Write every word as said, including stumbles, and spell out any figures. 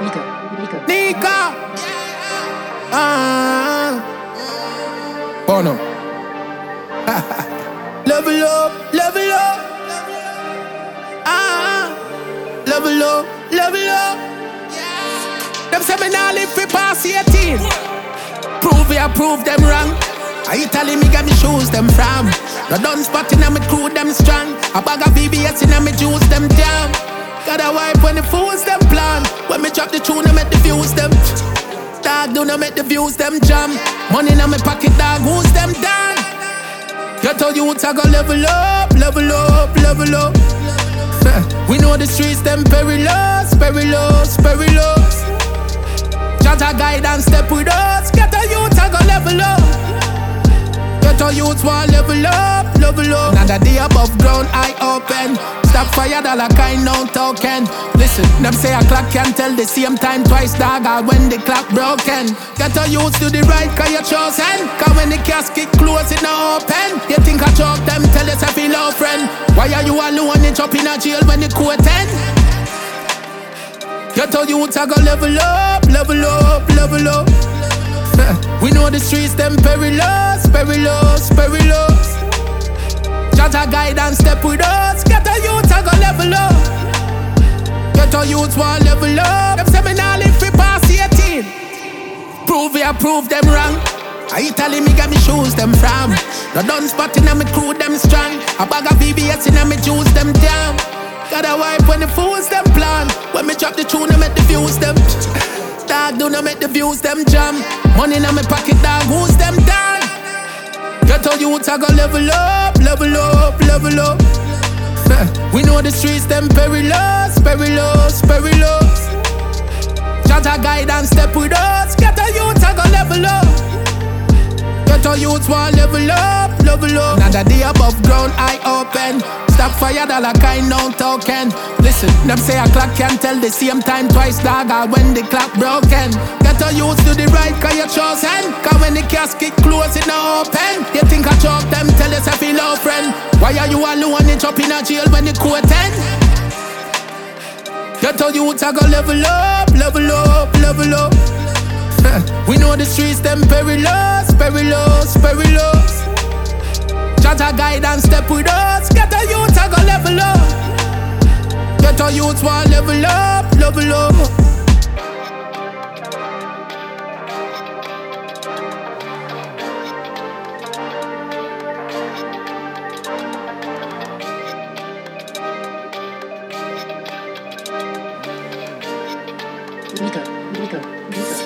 Nika. Ah. Bono. Level up, level up. Ah. Level up, level up. Them say me nah live fi pass eighteen. Prove ya, prove them wrong. I Italy me get me shoes them from. No done spot inna me crew them strong. A bag of V B S inna me juice them down. Gotta wipe when the fools them plan. When me drop the tune I make the views them. Dog do not make the views them jam. Money inna me pocket dog who's them down. Get all youths I go level up, level up, level up. We know the streets them perilous, perilous, perilous. Jaja guide and step with us. Get all youths I go level up. Get all youths want level up, level up. Now the day above ground I open. Stop fire dollar kind no token. Listen, them say a clock can tell the same time twice dog or when the clock broken. Get all youths to the right cause you're chosen. Cause when the casket close it no open. You think I choke them tell us I feel our friend. Why are you alone and jump in a jail when the court end? Get all youths I go level up, level up, level up. We know the streets them perilous, perilous, perilous. Jaja guide and step with us. Get all youths I go level up. Get all youths want level up. Them say me nah live fi pass eighteen. Prove ya, prove them wrong. I Italy me get me shoes them from. No done spot inna me crew them strong. A bag of V B S inna me juice them down. Gotta wipe when the fools them plan. When me drop the tune I make the views them. Dog do not make the views them jam. Money in my pocket dog who's them down. Get all youths I go level up, level up, level up. We know the streets them perilous, perilous, perilous. Jaja guide and step with us. Get all youths I go level up. Get all youths want level up, level up. Now the day above ground I open. Stop fire dollar kind no token. Listen, them say a clock can tell the same time twice dog or when the clock broken. Get all youths to the right cause you're chosen. Cause when the casket close it no open. You think I choke them tell us I feel our friend. Why are you alone and jump in a jail when the court end? Get all youths I go level up, level up, level up. We know the streets them perilous, perilous, perilous. Jaja guide and step with us. Get all youths I go level up. Get all youths want level up, level up. Nico, Nico, Nico.